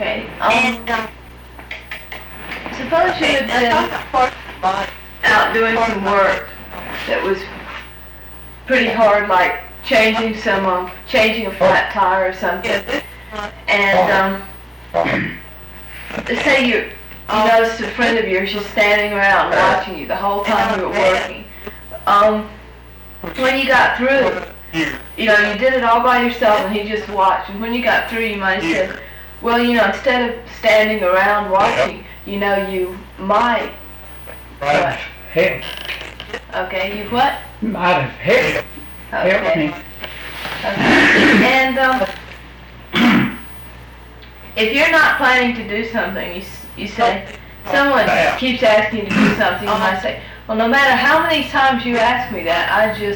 Okay. And Suppose you had been out doing some work that was pretty hard, like changing a flat tire or something. And let's say you noticed a friend of yours just standing around watching you the whole time you were working. When you got through, you did it all by yourself and he just watched. And when you got through, you might have said, well, instead of standing around watching, you might. Right. Help. Okay, you what? Might have helped. Help me. Okay. And if you're not planning to do something, you say, someone keeps asking you to do something, you might say, well, no matter how many times you ask me that, I just,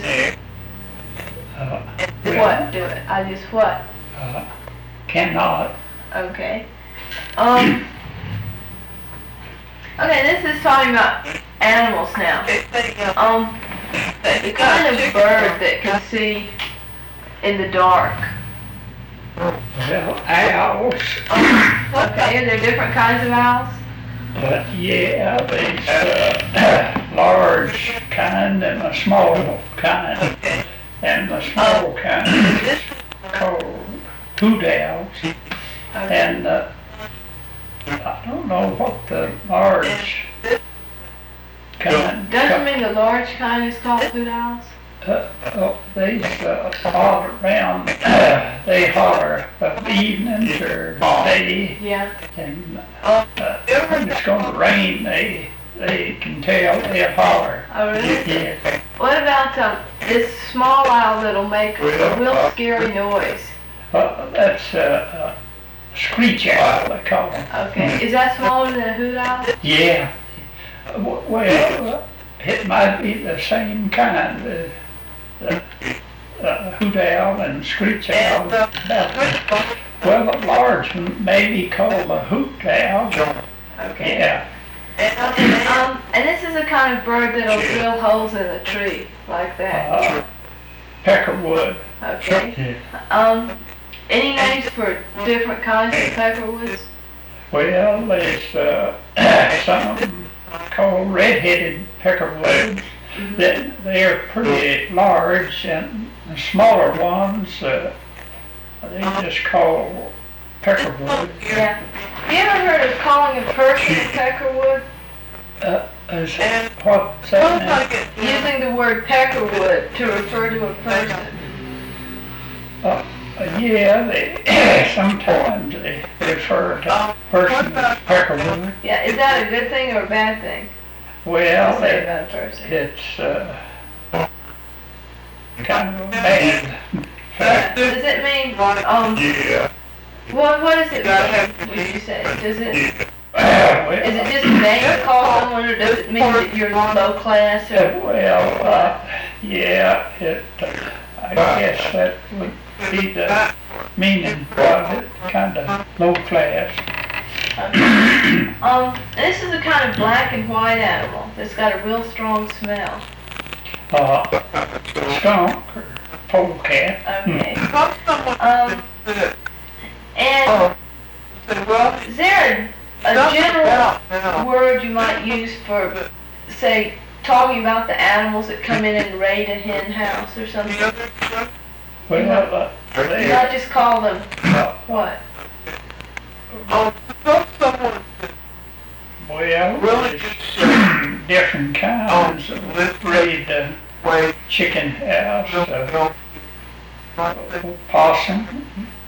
what? Do it. I just what? Cannot. Okay. Okay, this is talking about animals now. The kind of bird that can see in the dark. Well, owls. Okay, are there different kinds of owls? Yeah, there's large kind and a small kind. And the small kind is called hoot owls. And I don't know what the large kind. Doesn't mean the large kind is called hoot owls? They holler around. They holler of evenings or day. Yeah. And when it's going to rain, they can tell they'll holler. Oh, really? Yeah. What about this small owl that'll make a real scary noise? That's a screech owl, they call them. Okay. Is that smaller than a hoot owl? Yeah. Well, it might be the same kind. The hoot owl and screech owl. Well, the large one may be called a hoot owl. Okay. Yeah. And this is a kind of bird that'll drill holes in a tree, like that. Peckerwood. Okay. Any names for different kinds of peckerwoods? Well, there's some called red-headed peckerwoods. They're pretty large, and the smaller ones, they just call peckerwood. Yeah. Have you ever heard of calling a person a peckerwood? What's that mean? Using the word peckerwood to refer to a person. Yeah, sometimes they refer to a person as peckerwood. Yeah, is that a good thing or a bad thing? Well, To say about a person. it's kind of a bad fact. Does it mean, what does it mean, would you say? Does it, is it just a name to call someone, or does it mean that you're low class, or? Well, yeah, I guess that would be the meaning of it, kind of low class. This is a kind of black and white animal that's got a real strong smell. Skunk or polecat. Okay. And is there a general word you might use for, say, talking about the animals that come in and raid a hen house or something? Well, You might just call them, what? well, there's different kinds of raid chicken house, possum,